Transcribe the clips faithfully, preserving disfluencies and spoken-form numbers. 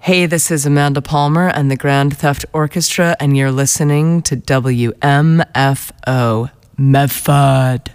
Hey, this is Amanda Palmer and the Grand Theft Orchestra, and you're listening to W M F O, Medford.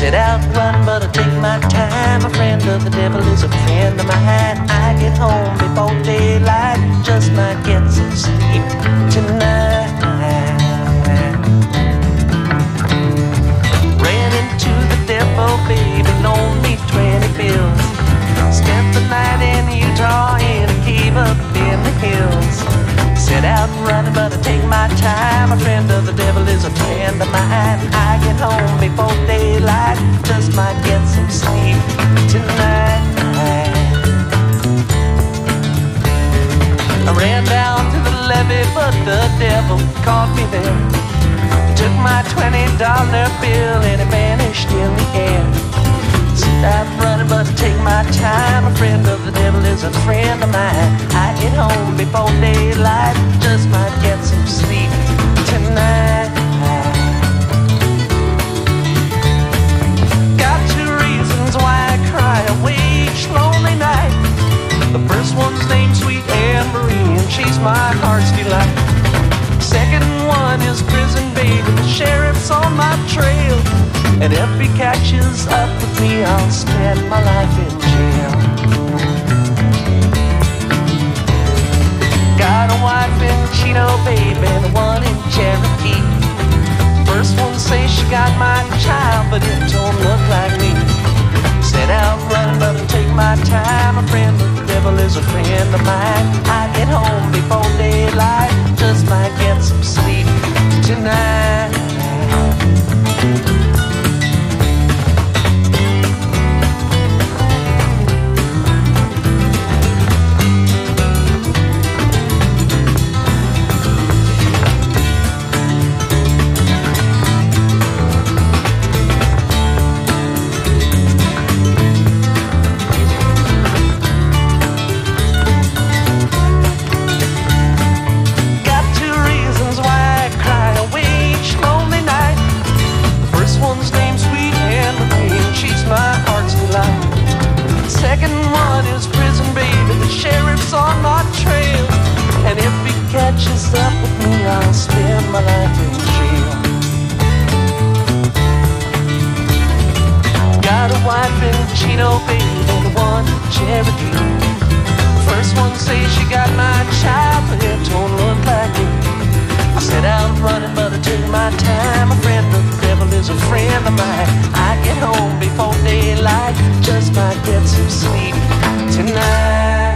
Set out running, but I take my time. A friend of the devil is a friend of mine. I get home before daylight, just might get some sleep tonight. Ran into the devil, baby, loaned me twenty bills. Spent the night in Utah in a cave up in the hills. Set out running, but I take my time. A friend of the devil is a friend of mine. I get home before daylight, just might get some sleep tonight. I ran down to the levee, but the devil caught me there. He took my twenty dollar bill and it vanished in the air. Set out running, but I take my time. A friend of the devil is a friend of mine. I get home before daylight, just might get some sleep tonight. Got two reasons why I cry away each lonely night. The first one's named Sweet Anne Marie, and she's my heart's delight. Second one is prison baby, the sheriff's on my trail. And if he catches up with me, I'll spend my life in jail. Got a wife in Chino, baby, and one in Cherokee. First one says she got my child, but it don't look like me. Set out running, but I take my time. A friend of the devil is a friend of mine. I get home before daylight, just might get some sleep tonight. Catches up with me, I'll spend my life in jail. Got a wife in Chino, baby, and one in Cherokee. First one says she got my child, but it don't look like me. I set out running, but I took my time. A friend of the devil is a friend of mine. I get home before daylight, just might get some sleep tonight.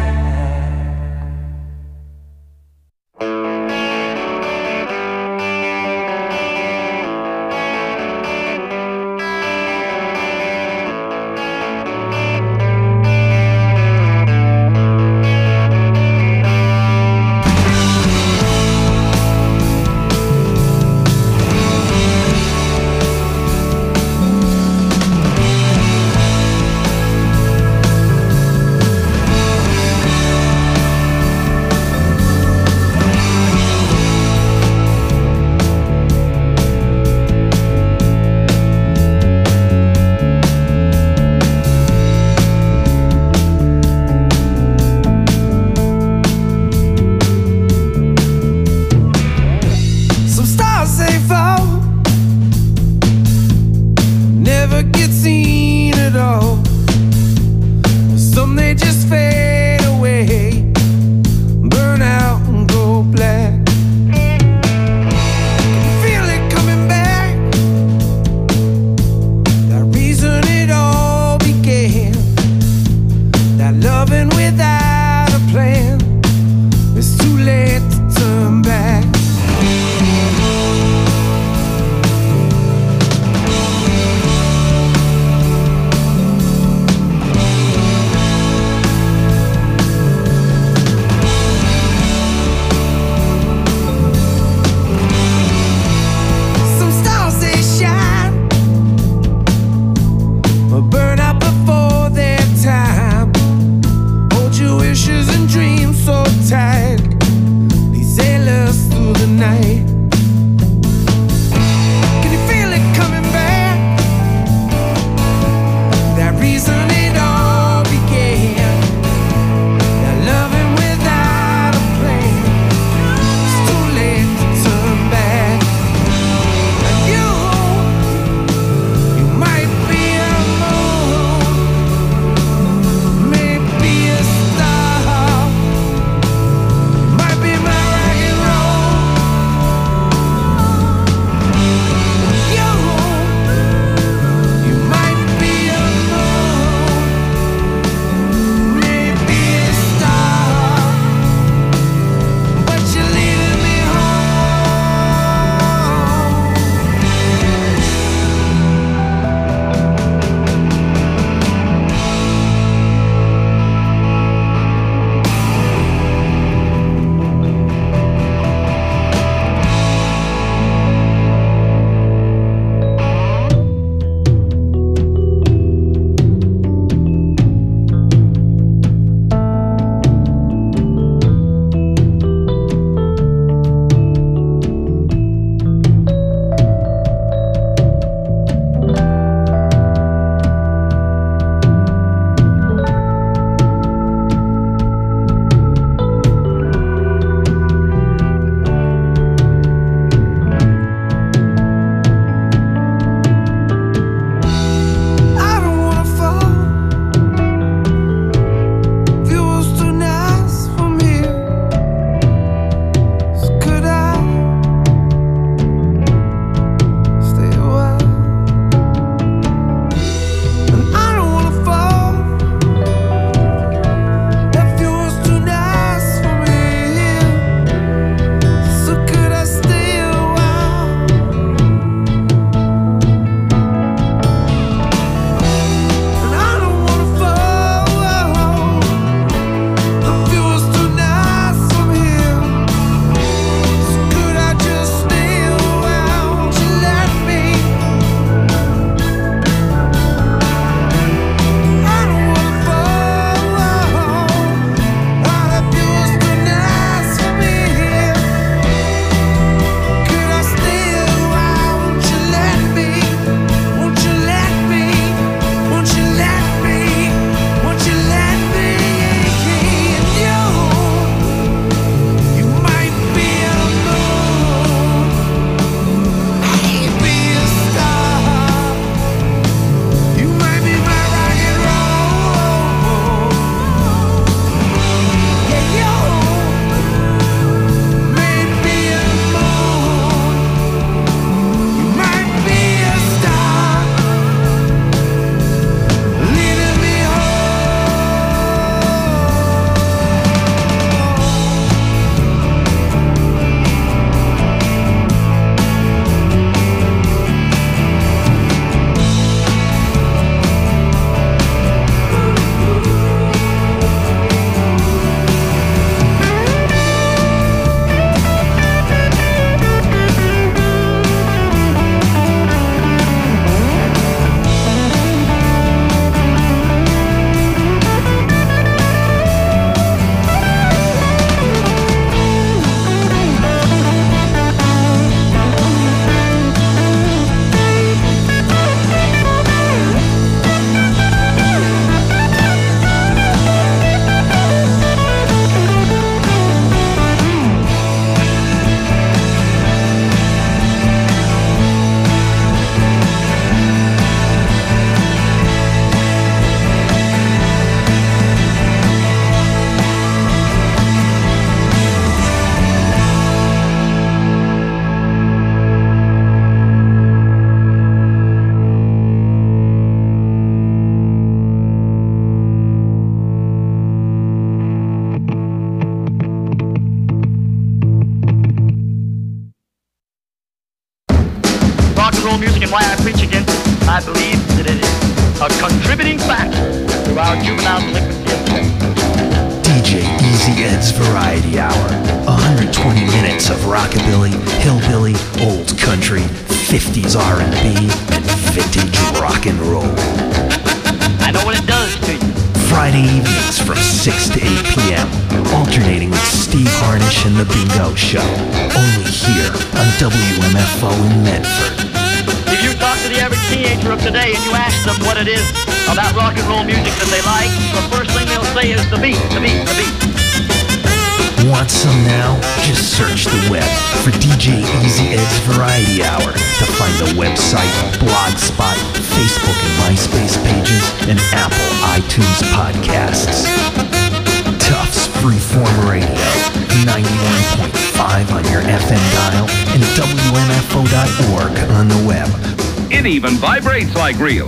defining factor to our juvenile delinquency epidemic. D J Easy Ed's Variety Hour. one hundred twenty minutes of rockabilly, hillbilly, old country, fifties R and B, and vintage rock and roll. I know what it does to you. Friday evenings from six to eight p.m. Alternating with Steve Harnish and The Bingo Show. Only here on W M F O in Medford. If you talk to the average teenager of today and you ask them what it is about rock and roll music that they like, the first thing they'll say is the beat, the beat, the beat. Want some now? Just search the web for D J Easy Ed's Variety Hour to find the website, Blogspot, Facebook and MySpace pages, and Apple iTunes podcasts. Tufts Freeform Radio, ninety-one point five on your F M dial, and W M F O dot org on the web. It even vibrates like real.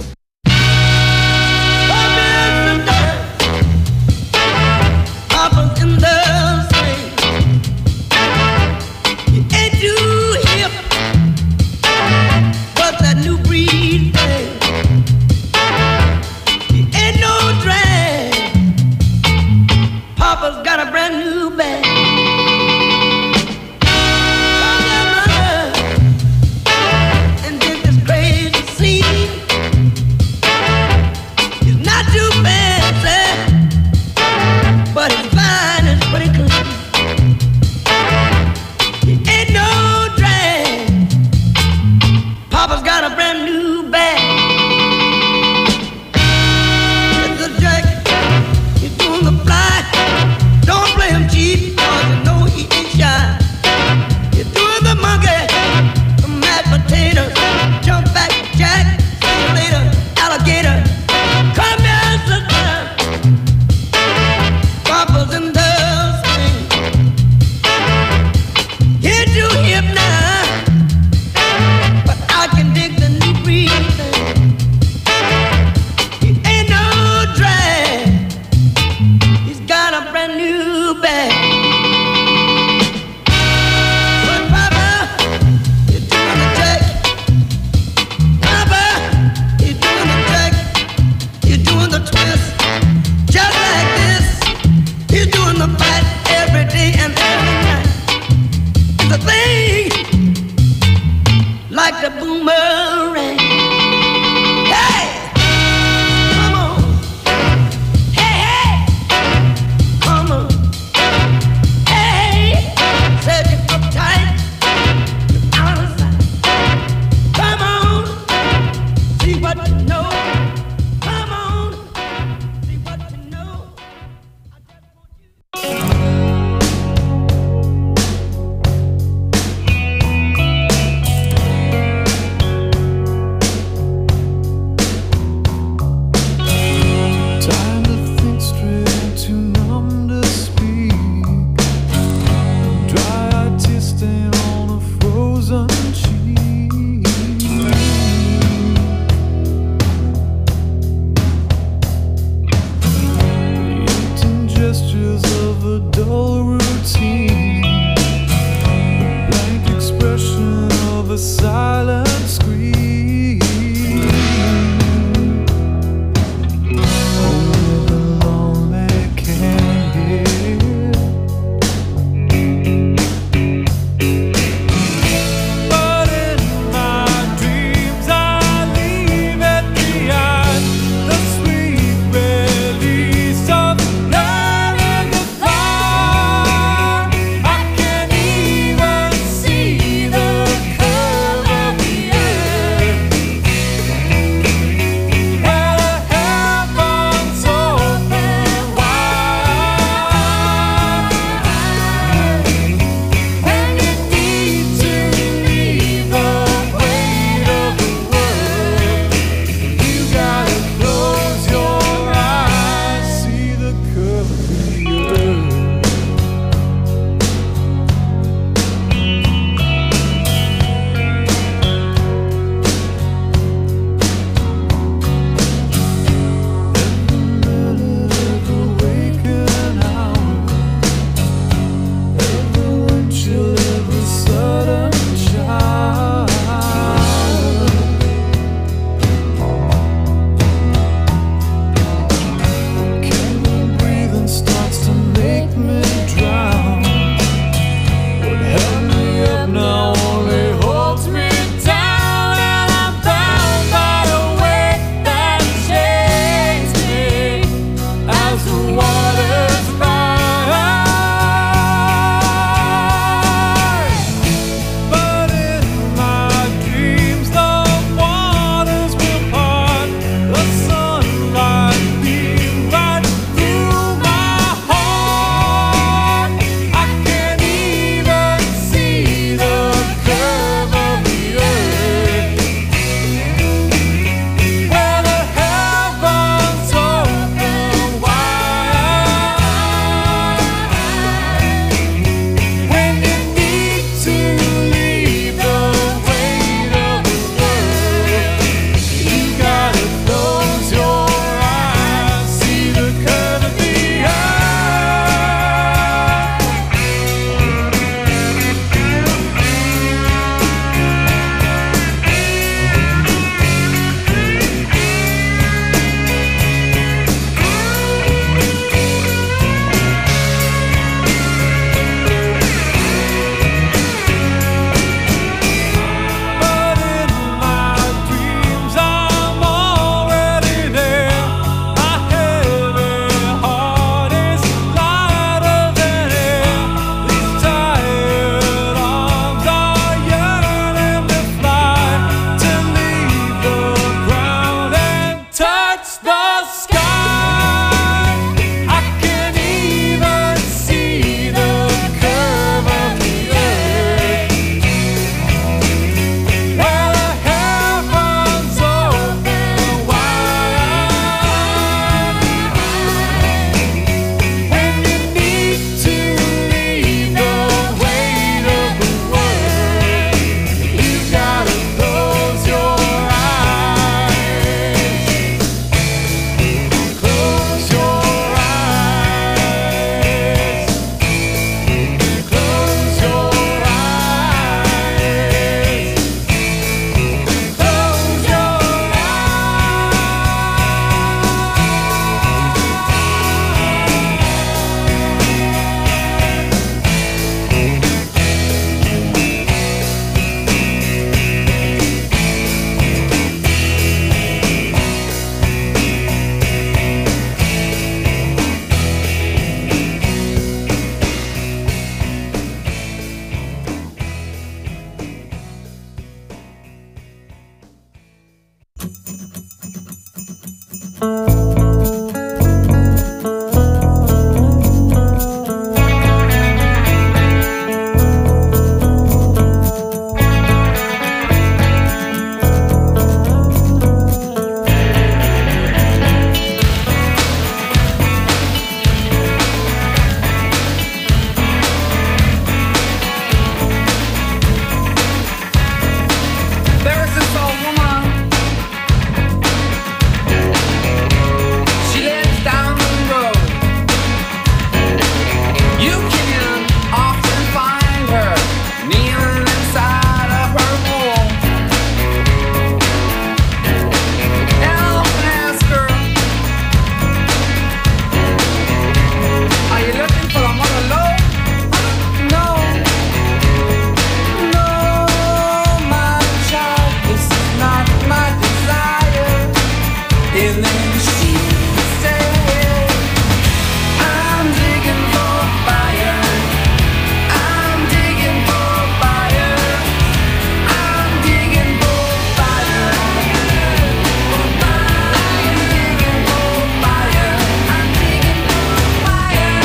And then she said, I'm digging for fire. I'm digging for fire. I'm digging for fire. I'm digging for fire. I'm digging for fire.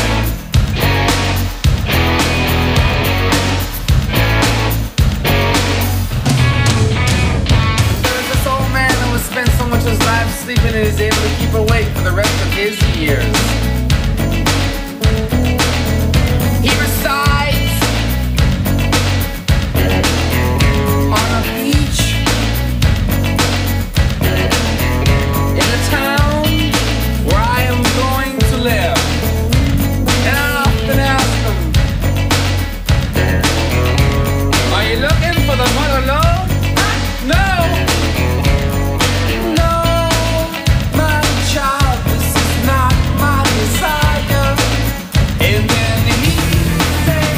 There's this old man who has spent so much of his life sleeping and is able to keep awake for the rest of his years. He resides on a beach in the town where I am going to live. And I often ask him, are you looking for the mother love? No! No, my child, this is not my desire. And then he said,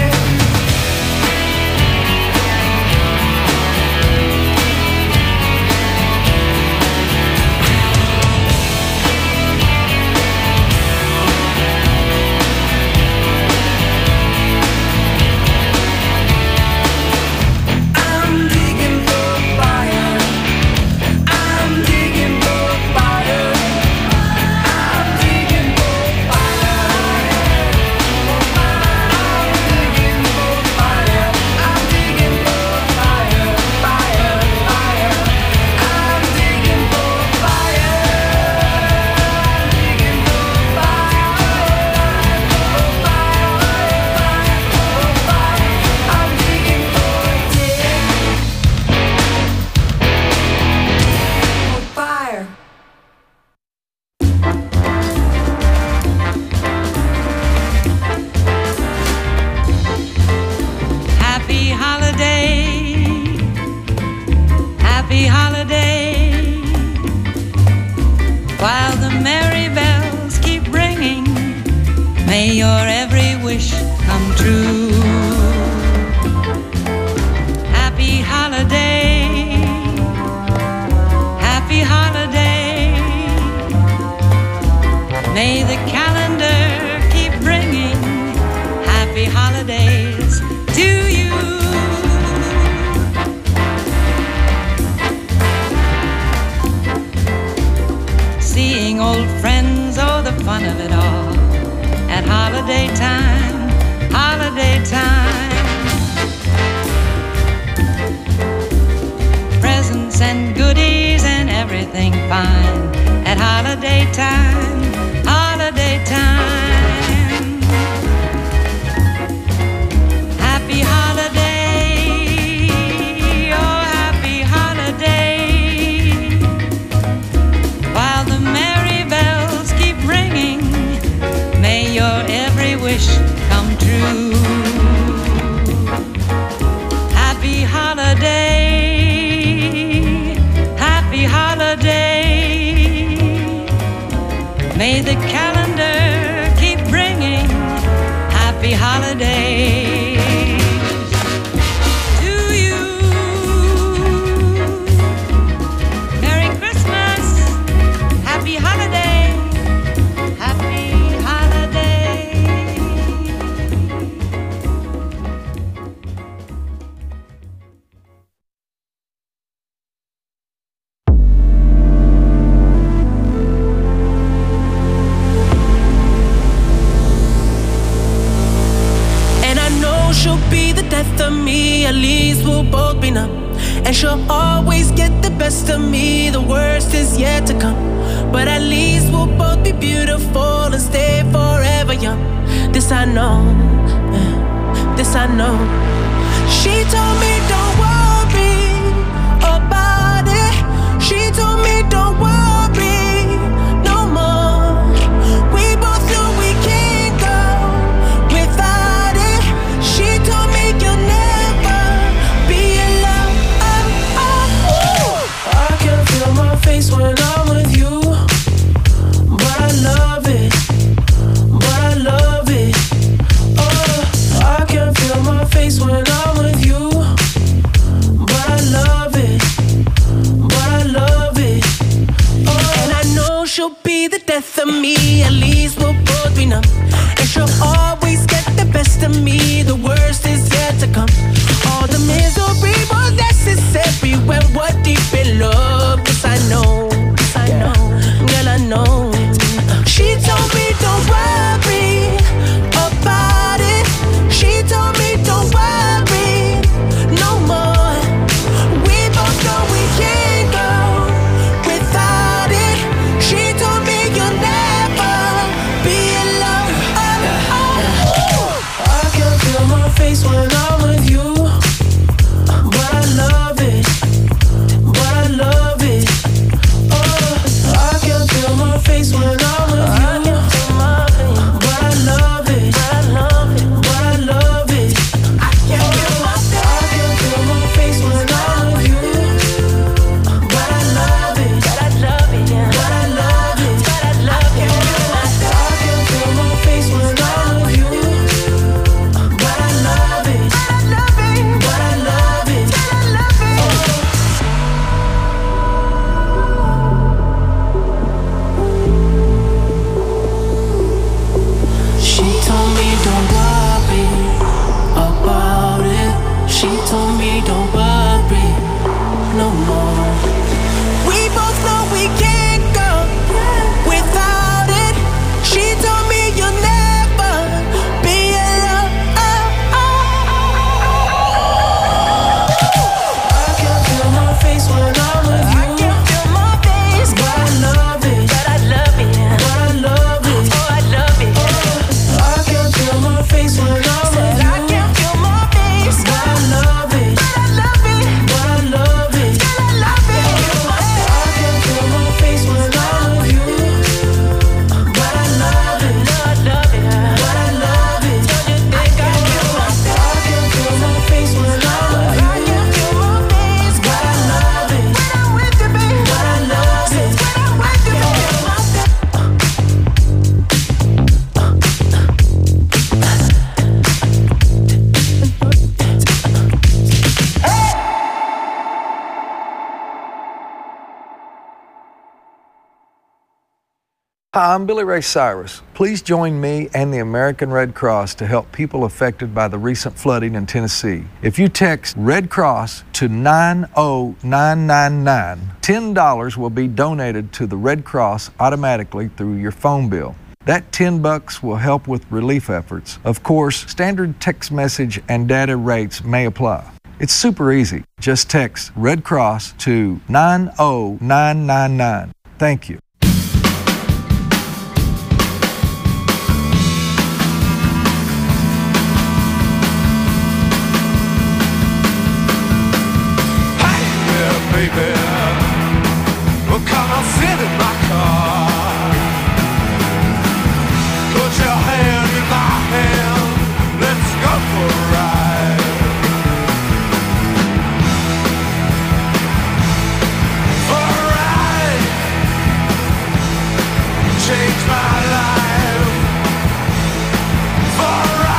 I'm digging for fire. I'm digging for fire. I'm digging for fire. I'm digging for fire. I'm digging for fire. Fire, fire. I'm digging for fire. Digging for fire. For fire, for fire. I'm digging for fire. Happy holiday, happy holiday. While the merry bells keep ringing, may your every wish come true. Happy holiday, happy holiday. May the calendar keep bringing happy holidays to you. Seeing old friends, oh, the fun of it all. At holiday time, holiday time. Presents and goodies and everything fine. At holiday time, holiday time. Happy holiday, oh happy holiday. While the merry bells keep ringing, may your every wish come true. Happy holiday, happy holiday. May the calendar keep bringing happy holidays to you. Merry Christmas, happy holiday, happy holiday. And I know she'll be the death of me. At least we'll both be numb. And she'll always get the best of me. The worst is yet to come. But at least we'll both be beautiful and stay forever young. This I know, yeah, this I know. She told me don't worry about it. She told me don't worry no more. We both know we can't go without it. She told me you'll never be alone. Oh, oh, oh. I can feel my face when I'm with you, but I love it, but I love it. Oh, I can feel my face when I'm with you, but I love it, but I love it. she'll be the death of me. At least we'll both be numb. And she'll always get the best of me. The worst is yet to come. All the misery was necessary when we're deep in love. Yes, I know, yes, I know, girl, I know. She told me don't worry about it. She told me don't worry no more. We both know we can't go without it. She told me you'll never be alone. Oh, oh. I can feel my face when I'm with you, but I love it, but I love it. Oh, I can feel my face when I'm with you. Hi, I'm Billy Ray Cyrus. Please join me and the American Red Cross to help people affected by the recent flooding in Tennessee. If you text Red Cross to nine oh nine nine nine, ten dollars will be donated to the Red Cross automatically through your phone bill. That ten bucks will help with relief efforts. Of course, standard text message and data rates may apply. It's super easy. Just text Red Cross to nine oh nine nine nine. Thank you. Baby, well, come on, sit in my car. Put your hand in my hand. Let's go for a ride. For a ride. Change my life. For a ride.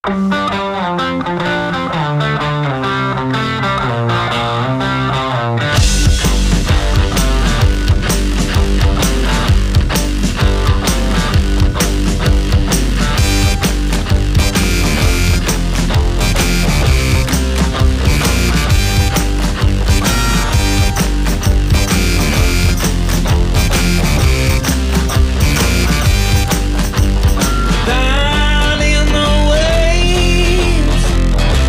Down in the waves,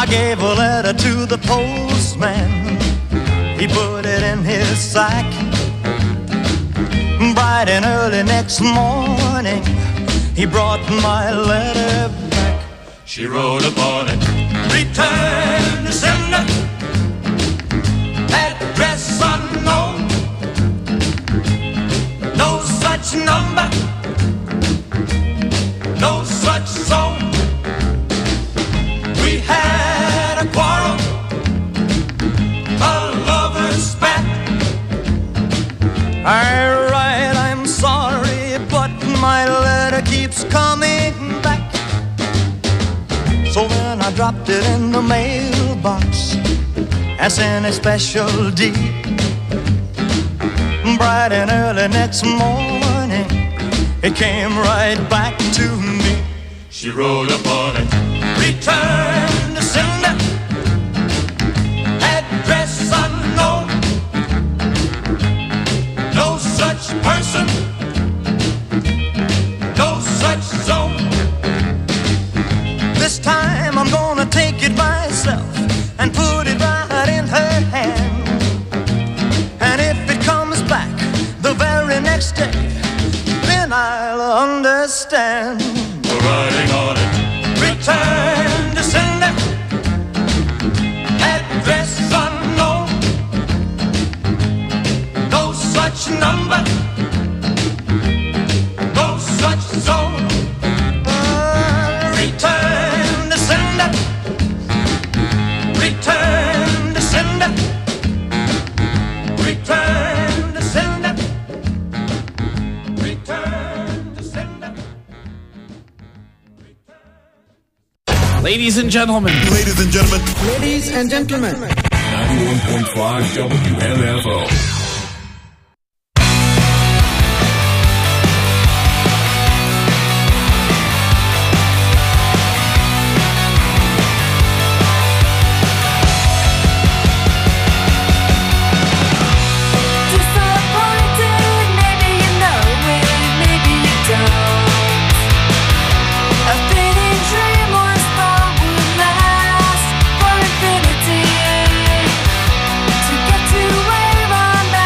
I gave a letter to the postman. He put it in his sack. Bright and early next morning, he brought my letter back. She wrote upon it, return to sender, address unknown, no such number, no such zone. We had a quarrel, a lover's spat. I write, I'm sorry, but my letter keeps coming back. So then I dropped it in the mailbox as in a special deed. Bright and early next morning, it came right back to me. she wrote upon it, return to sender, address unknown, no such person, no such zone. This time I'm gonna take it myself and put it right in her hand. And if it comes back the very next day, then I'll understand. the writing on it, Return to sender, address unknown, no such number, no such zone. Uh, return to sender, return to sender, return to sender, return to sender. Ladies and gentlemen. Ladies and gentlemen. Ladies and gentlemen. ninety-one point five W M F O. To get to where I'm at.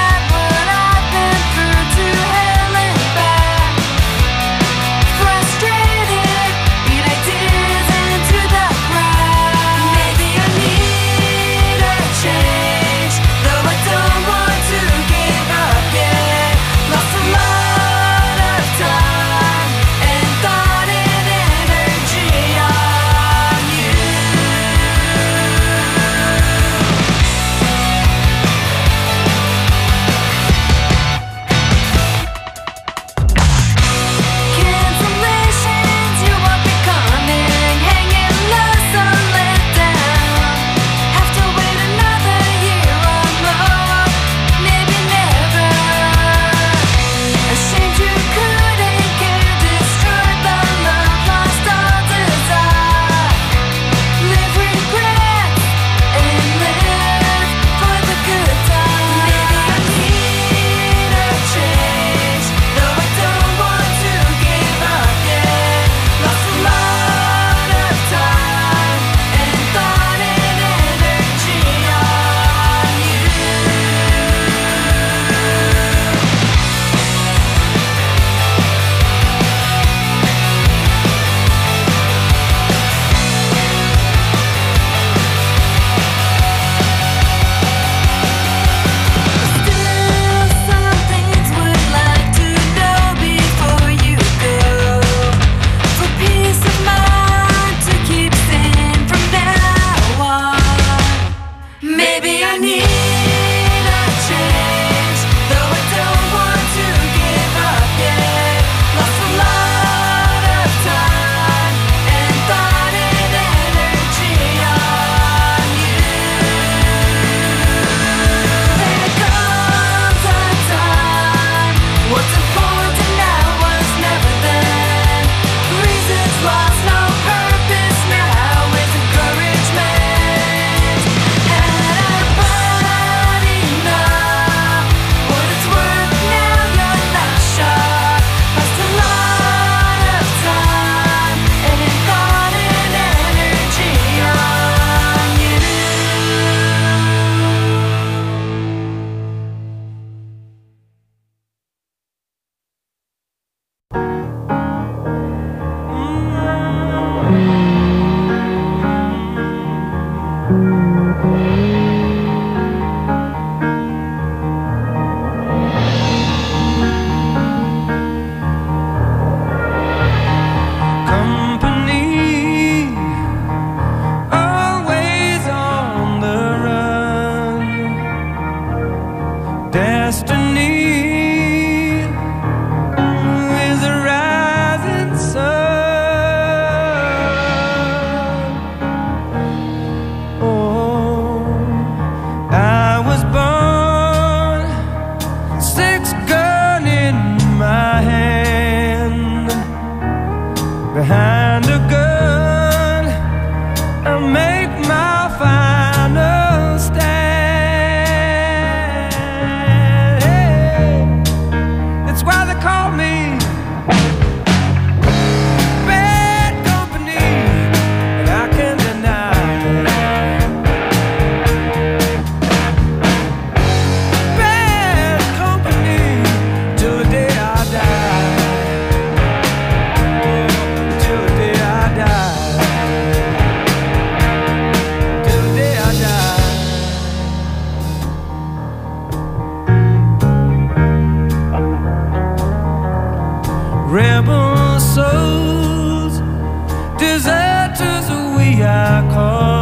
I call